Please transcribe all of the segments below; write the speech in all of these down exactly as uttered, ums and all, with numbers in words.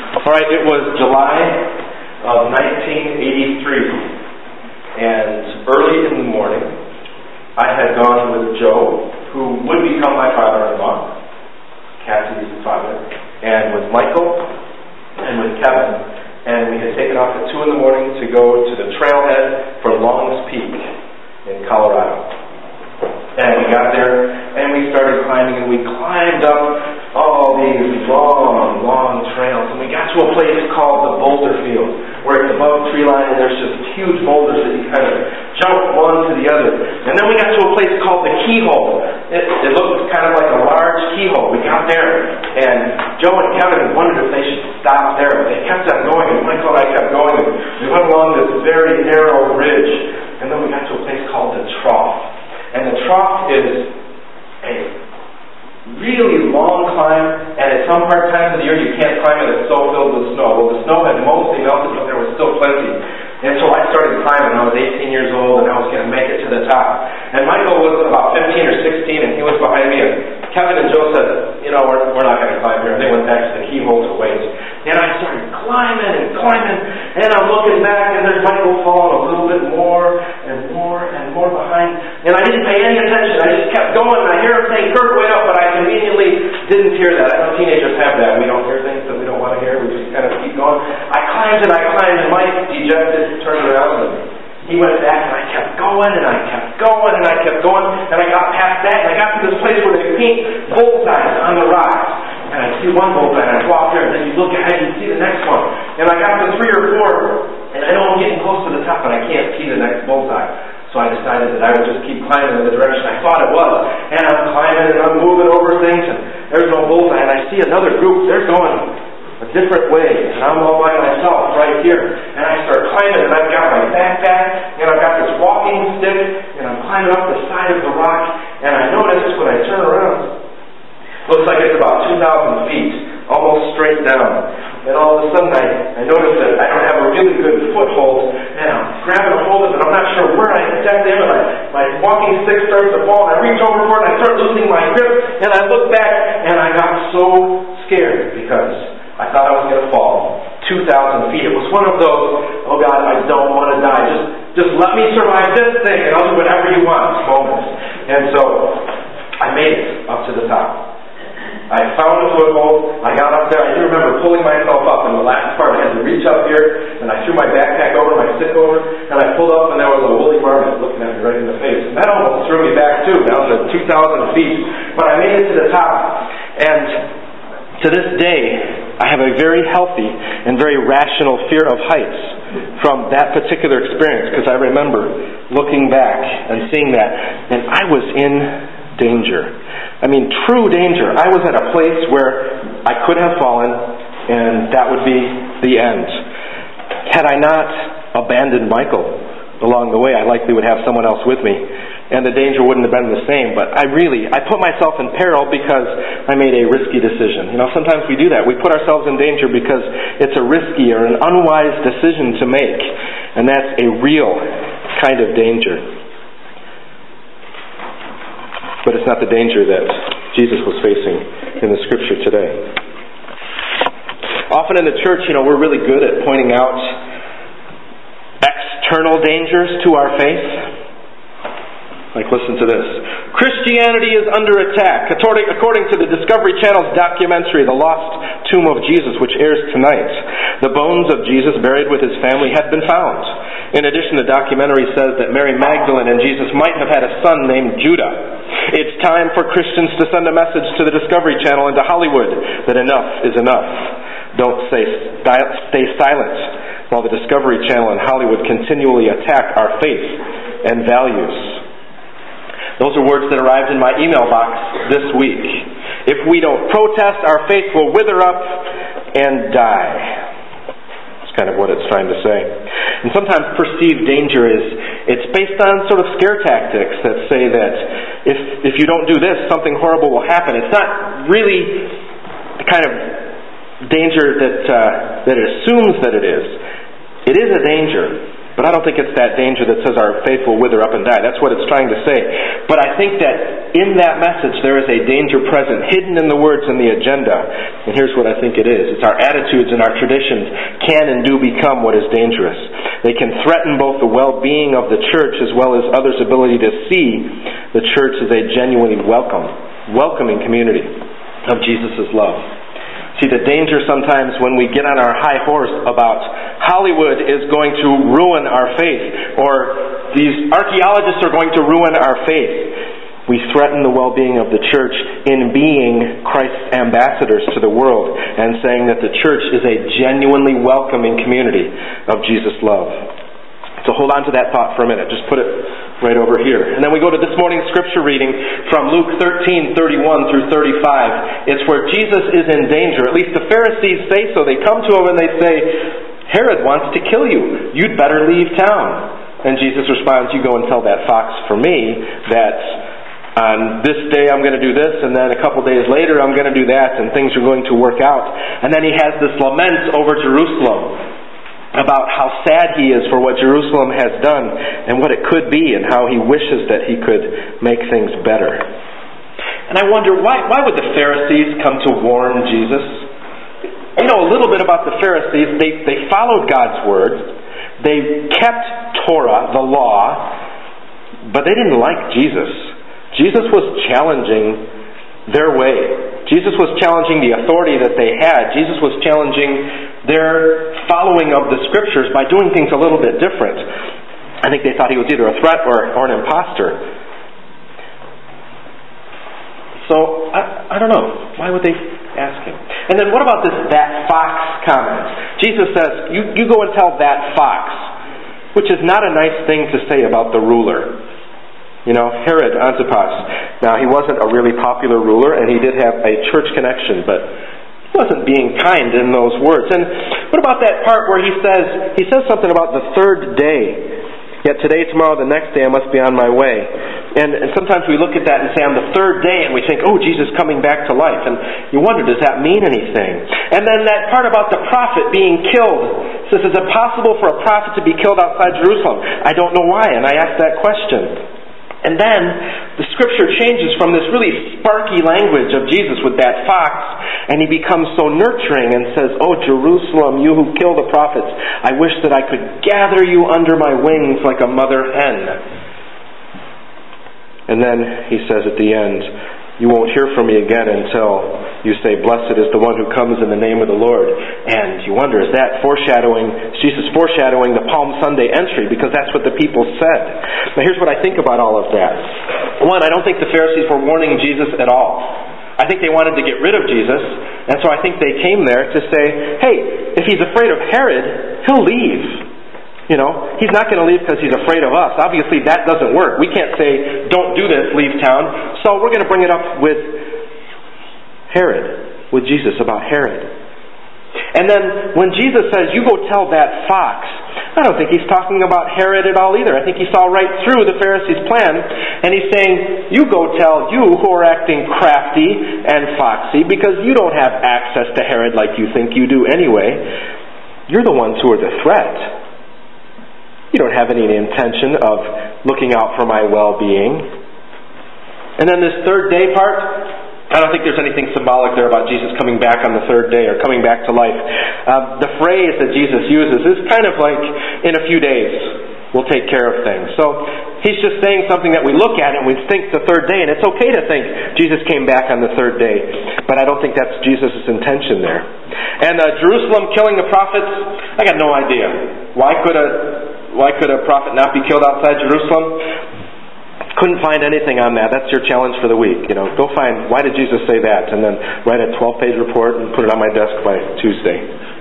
All right, it was July of nineteen eighty-three, and early in the morning, I had gone with Joe, who would become my father-in-law, Cassie's father, and with Michael, and with Kevin, and we had taken off at two in the morning to go to the trailhead for Long's Peak in Colorado. And we got there, and we started climbing, and we climbed up all these long, long trails, and we got to a place called the Boulder Field, where it's above tree line, and there's just huge boulders that you kind of jump one to the other. And then we got to a place called the Keyhole. It, it looked kind of like a large keyhole. We got there, and Joe and Kevin wondered if they should stop there, but they kept on going, and Michael and I kept going, and we went along this very narrow ridge, and then we got to a place called the Trough. And the Trough is a really long climb, and at some part times of the year you can't climb it, it's so filled with snow. Well, the snow had mostly melted, but there was still plenty. And so I started climbing. I was eighteen years old, and I was going to make it to the top. And Michael was about fifteen or sixteen, and he was behind me. And Kevin and Joe said, you know, we're, we're not going to climb here. And they went back to the Keyhole to wait. And I started climbing and climbing, and I'm looking back, and there's Michael falling a little bit more and more and more behind. And I didn't pay any attention. I just kept going, and I hear him saying, Kirk, wait up, but I conveniently didn't hear that. I know teenagers have that. We don't hear things that we don't want to hear. We just kind of keep going. I climbed and I climbed, and Mike, dejected, turned around, and he went back, and I kept going, and I kept going, and I kept going, and I got past that, and I got to this place where they paint bullseyes on the rocks. And I see one bullseye, and I walk there, and then you look ahead and you see the next one. And I got to three or four, and I know I'm getting close to the top, and I can't see the next bullseye. So I decided that I would just keep climbing in the direction I thought it was. And I'm climbing, and I'm moving over things, and there's no bullseye. And I see another group, they're going a different way, and I'm all by myself right here. And I start climbing, and I've got my backpack, and I've got this walking stick, and I'm climbing up the side of the rock, and I notice when I turn around, looks like it's about two thousand feet, almost straight down. And all of a sudden I, I notice that I don't have a really good foothold, and I'm grabbing a hold of it. I'm not sure where I exactly am, and I, my walking stick starts to fall, and I reach over for it, and I start losing my grip, and I look back, and I got so scared because I thought I was going to fall two thousand feet. It was one of those, oh God, I don't want to die. Just, just let me survive this thing, and I'll do whatever you want moments. And so I made it up to the top. I found a foothold, I got up there, I do remember pulling myself up, and the last part I had to reach up here, and I threw my backpack over, my stick over, and I pulled up, and there was a woolly marmot looking at me right in the face. And that almost threw me back too, down to two thousand feet. But I made it to the top, and to this day, I have a very healthy and very rational fear of heights from that particular experience, because I remember looking back and seeing that, and I was in danger. I mean, true danger. I was at a place where I could have fallen, and that would be the end. Had I not abandoned Michael along the way, I likely would have someone else with me, and the danger wouldn't have been the same. But I really, I put myself in peril because I made a risky decision. You know, sometimes we do that. We put ourselves in danger because it's a risky or an unwise decision to make, and that's a real kind of danger. But it's not the danger that Jesus was facing in the Scripture today. Often in the church, you know, we're really good at pointing out external dangers to our faith. Like, listen to this. Christianity is under attack. According, according to the Discovery Channel's documentary, The Lost Tomb of Jesus, which airs tonight, the bones of Jesus buried with his family had been found. In addition, the documentary says that Mary Magdalene and Jesus might have had a son named Judah. It's time for Christians to send a message to the Discovery Channel and to Hollywood that enough is enough. Don't stay, stay silent while the Discovery Channel and Hollywood continually attack our faith and values. Those are words that arrived in my email box this week. If we don't protest, our faith will wither up and die. That's kind of what it's trying to say. And sometimes perceived danger is, it's based on sort of scare tactics that say that if if you don't do this, something horrible will happen. It's not really the kind of danger that uh, that it assumes that it is. It is a danger, But I don't think it's that danger that says our faith will wither up and die. That's what it's trying to say. But I think that in that message there is a danger present, hidden in the words and the agenda. And here's what I think it is. It's our attitudes and our traditions can and do become what is dangerous. They can threaten both the well-being of the church as well as others' ability to see the church as a genuinely welcome, welcoming community of Jesus' love. See, the danger sometimes when we get on our high horse about Hollywood is going to ruin our faith, or these archaeologists are going to ruin our faith. We threaten the well-being of the church in being Christ's ambassadors to the world and saying that the church is a genuinely welcoming community of Jesus' love. So hold on to that thought for a minute. Just put it right over here. And then we go to this morning's scripture reading from Luke thirteen, thirty-one through thirty-five. It's where Jesus is in danger. At least the Pharisees say so. They come to him and they say, Herod wants to kill you. You'd better leave town. And Jesus responds, you go and tell that fox for me that on this day I'm going to do this, and then a couple days later I'm going to do that, and things are going to work out. And then he has this lament over Jerusalem about how sad he is for what Jerusalem has done and what it could be, and how he wishes that he could make things better. And I wonder, why, why would the Pharisees come to warn Jesus? You know a little bit about the Pharisees. They, they followed God's word. They kept Torah, the law, but they didn't like Jesus. Jesus was challenging their way. Jesus was challenging the authority that they had. Jesus was challenging their following of the Scriptures by doing things a little bit different. I think they thought he was either a threat or, or an imposter. So, I, I don't know. Why would they ask him? And then what about this that fox comment? Jesus says, you, you go and tell that fox, which is not a nice thing to say about the ruler. You know, Herod Antipas. Now, he wasn't a really popular ruler, and he did have a church connection, but he wasn't being kind in those words. And what about that part where he says, he says something about the third day. Yet today, tomorrow, the next day, I must be on my way. And, and sometimes we look at that and say, on the third day, and we think, oh, Jesus coming back to life. And you wonder, does that mean anything? And then that part about the prophet being killed. Says, is it possible for a prophet to be killed outside Jerusalem? I don't know why, and I ask that question. And then the Scripture changes from this really sparky language of Jesus with that fox, and he becomes so nurturing and says, oh, Jerusalem, you who kill the prophets, I wish that I could gather you under my wings like a mother hen. And then he says at the end, you won't hear from me again until you say, blessed is the one who comes in the name of the Lord. And you wonder, is that foreshadowing, Jesus foreshadowing the Palm Sunday entry? Because that's what the people said. Now here's what I think about all of that. One, I don't think the Pharisees were warning Jesus at all. I think they wanted to get rid of Jesus, and so I think they came there to say, hey, if he's afraid of Herod, he'll leave. You know, he's not going to leave because he's afraid of us. Obviously, that doesn't work. We can't say, don't do this, leave town. So we're going to bring it up with Herod, with Jesus, about Herod. And then when Jesus says, you go tell that fox, I don't think he's talking about Herod at all either. I think he saw right through the Pharisees' plan, and he's saying, you go tell you who are acting crafty and foxy, because you don't have access to Herod like you think you do anyway. You're the ones who are the threat. You don't have any intention of looking out for my well-being. And then this third day part, I don't think there's anything symbolic there about Jesus coming back on the third day or coming back to life. Uh, the phrase that Jesus uses is kind of like, in a few days, we'll take care of things. So he's just saying something that we look at and we think the third day, and it's okay to think Jesus came back on the third day. But I don't think that's Jesus' intention there. And uh, Jerusalem killing the prophets, I got no idea. Why could a Why could a prophet not be killed outside Jerusalem? Couldn't find anything on that. That's your challenge for the week. You know, go find, why did Jesus say that? And then write a twelve-page report and put it on my desk by Tuesday.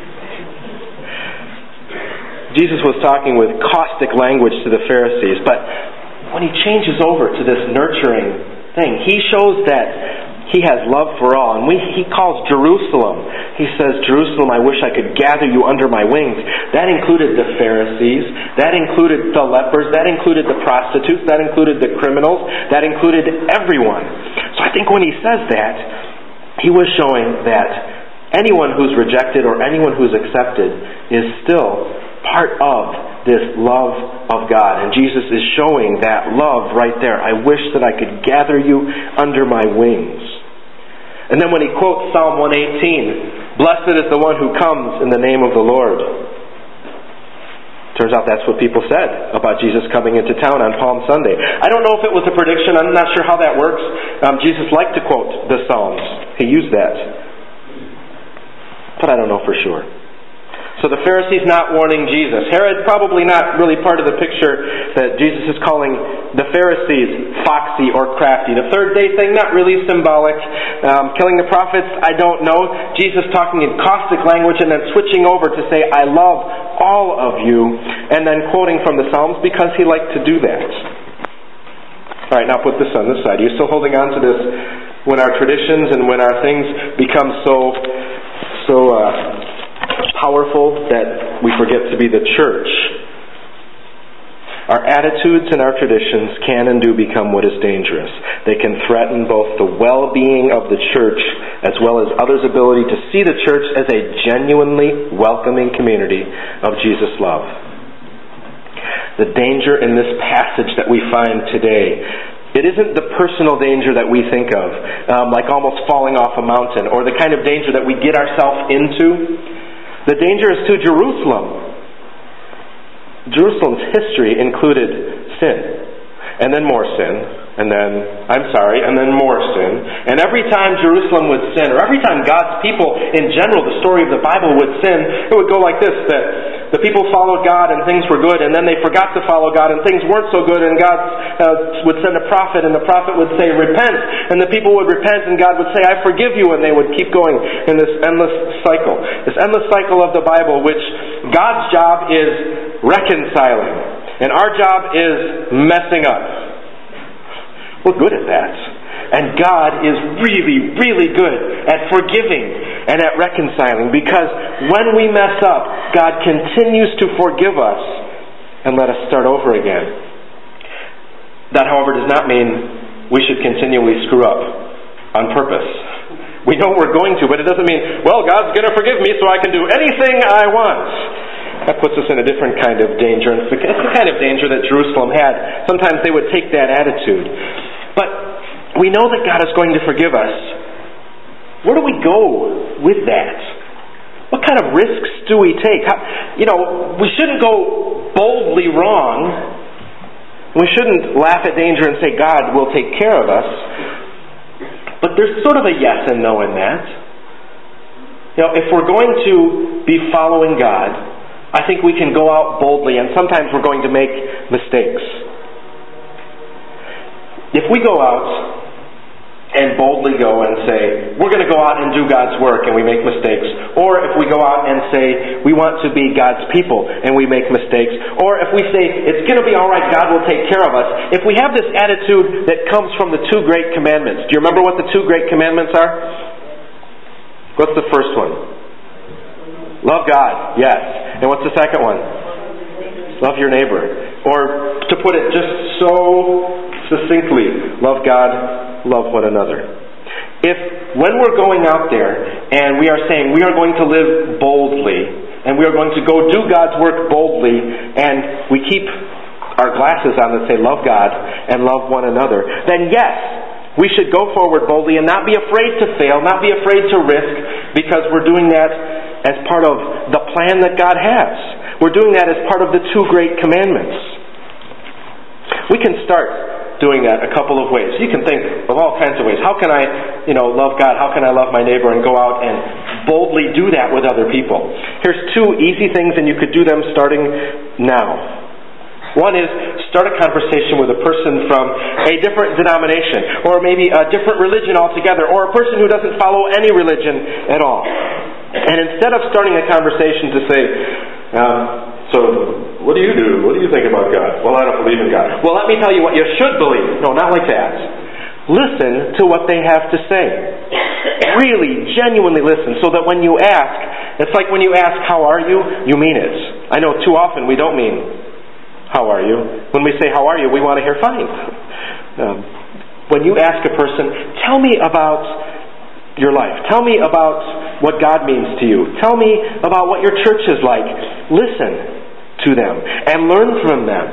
Jesus was talking with caustic language to the Pharisees, but when he changes over to this nurturing thing, he shows that he has love for all. And we, he calls Jerusalem. He says, Jerusalem, I wish I could gather you under my wings. That included the Pharisees. That included the lepers. That included the prostitutes. That included the criminals. That included everyone. So I think when he says that, he was showing that anyone who's rejected or anyone who's accepted is still part of this love of God. And Jesus is showing that love right there. I wish that I could gather you under my wings. And then when he quotes Psalm one eighteen, blessed is the one who comes in the name of the Lord. Turns out that's what people said about Jesus coming into town on Palm Sunday. I don't know if it was a prediction. I'm not sure how that works. Um, Jesus liked to quote the Psalms. He used that. But I don't know for sure. So the Pharisees not warning Jesus. Herod probably not really part of the picture that Jesus is calling the Pharisees foxy or crafty. The third day thing, not really symbolic. Um, killing the prophets, I don't know. Jesus talking in caustic language and then switching over to say, I love all of you. And then quoting from the Psalms because he liked to do that. Alright, now put this on this side. Are you still holding on to this when our traditions and when our things become so, so, uh, powerful that we forget to be the church? Our attitudes and our traditions can and do become what is dangerous. They can threaten both the well-being of the church as well as others' ability to see the church as a genuinely welcoming community of Jesus' love. The danger in this passage that we find today, it isn't the personal danger that we think of, um, like almost falling off a mountain, or the kind of danger that we get ourselves into. The danger is to Jerusalem. Jerusalem's history included sin, and then more sin, and then, I'm sorry, and then more sin. And every time Jerusalem would sin, or every time God's people in general, the story of the Bible would sin, it would go like this, that the people followed God and things were good, and then they forgot to follow God and things weren't so good, and God uh, would send a prophet, and the prophet would say, repent, and the people would repent, and God would say, I forgive you, and they would keep going in this endless cycle. This endless cycle of the Bible, which God's job is reconciling, and our job is messing up. We're good at that. And God is really, really good at forgiving and at reconciling, because when we mess up, God continues to forgive us and let us start over again. That, however, does not mean we should continually screw up on purpose. We know we're going to, but it doesn't mean, well, God's going to forgive me so I can do anything I want. That puts us in a different kind of danger. And it's the kind of danger that Jerusalem had. Sometimes they would take that attitude. But we know that God is going to forgive us. Where do we go with that? What kind of risks do we take? How, you know, we shouldn't go boldly wrong. We shouldn't laugh at danger and say God will take care of us. But there's sort of a yes and no in that. You know, if we're going to be following God, I think we can go out boldly, and sometimes we're going to make mistakes. If we go out and boldly go and say, we're going to go out and do God's work and we make mistakes, or if we go out and say, we want to be God's people and we make mistakes, or if we say, it's going to be all right, God will take care of us, if we have this attitude that comes from the two great commandments, do you remember what the two great commandments are? What's the first one? Love God, yes. And what's the second one? Love your neighbor. Or to put it just so succinctly, love God, love one another. If when we're going out there and we are saying we are going to live boldly and we are going to go do God's work boldly, and we keep our glasses on that say love God and love one another, then yes, we should go forward boldly and not be afraid to fail, not be afraid to risk, because we're doing that as part of the plan that God has. We're doing that as part of the two great commandments. We can start doing that a couple of ways. You can think of all kinds of ways. How can I, you know, love God? How can I love my neighbor and go out and boldly do that with other people? Here's two easy things, and you could do them starting now. One is start a conversation with a person from a different denomination, or maybe a different religion altogether, or a person who doesn't follow any religion at all. And instead of starting a conversation to say, um, so what do you do? What do you think about God? Well, I don't believe in God. Well, let me tell you what you should believe. No, not like that. Listen to what they have to say. Really, genuinely listen, so that when you ask, it's like when you ask, how are you? You mean it. I know too often we don't mean, how are you? When we say, how are you? We want to hear fine. Um, when you ask a person, tell me about your life. Tell me about what God means to you. Tell me about what your church is like. Listen. to them and learn from them.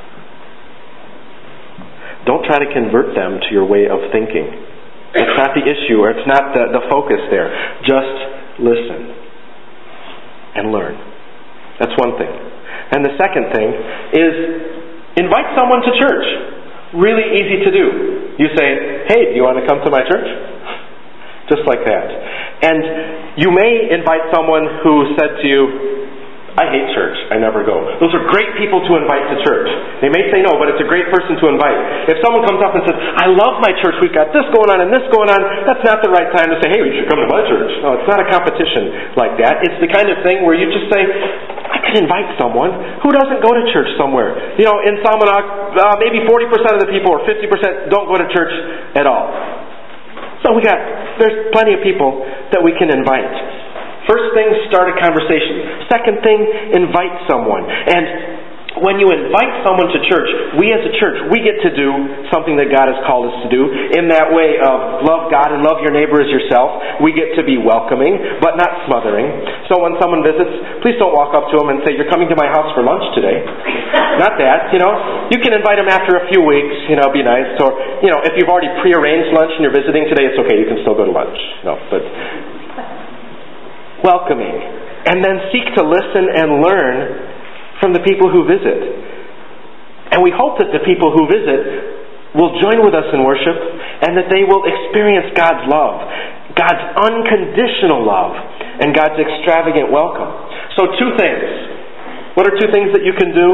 Don't try to convert them to your way of thinking. It's not the issue, or it's not the, the focus there. Just listen and learn. That's one thing. And the second thing is invite someone to church. Really easy to do. You say, hey, do you want to come to my church? Just like that. And you may invite someone who said to you, I hate church, I never go. Those are great people to invite to church. They may say no, but it's a great person to invite. If someone comes up and says, I love my church, we've got this going on and this going on, that's not the right time to say, hey, you should come to my church. No, it's not a competition like that. It's the kind of thing where you just say, I could invite someone who doesn't go to church somewhere. You know, in Salmonock, uh, maybe forty percent of the people or fifty percent don't go to church at all. So we got, there's plenty of people that we can invite. First thing, start a conversation. Second thing, invite someone. And when you invite someone to church, we as a church, we get to do something that God has called us to do. In that way of love God and love your neighbor as yourself, we get to be welcoming, but not smothering. So when someone visits, please don't walk up to them and say, you're coming to my house for lunch today. Not that, you know. You can invite them after a few weeks, you know, be nice. Or, you know, if you've already prearranged lunch and you're visiting today, it's okay, you can still go to lunch. No, but welcoming, and then seek to listen and learn from the people who visit. And we hope that the people who visit will join with us in worship and that they will experience God's love, God's unconditional love, and God's extravagant welcome. So two things. What are two things that you can do?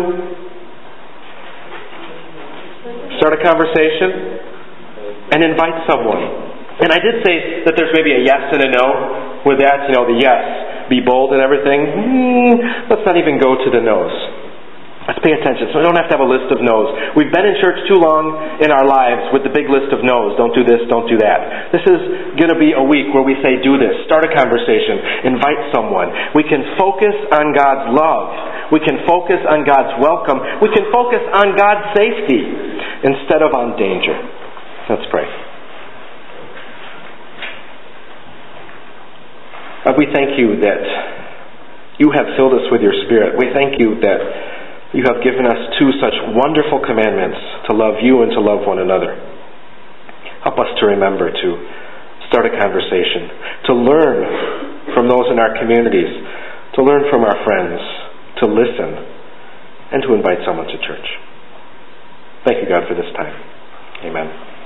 Start a conversation and invite someone. And I did say that there's maybe a yes and a no with that. You know, the yes, be bold and everything. Hmm, let's not even go to the no's. Let's pay attention. So we don't have to have a list of no's. We've been in church too long in our lives with the big list of no's. Don't do this, don't do that. This is going to be a week where we say, do this. Start a conversation. Invite someone. We can focus on God's love. We can focus on God's welcome. We can focus on God's safety instead of on danger. Let's pray. God, we thank you that you have filled us with your Spirit. We thank you that you have given us two such wonderful commandments, to love you and to love one another. Help us to remember to start a conversation, to learn from those in our communities, to learn from our friends, to listen, and to invite someone to church. Thank you, God, for this time. Amen.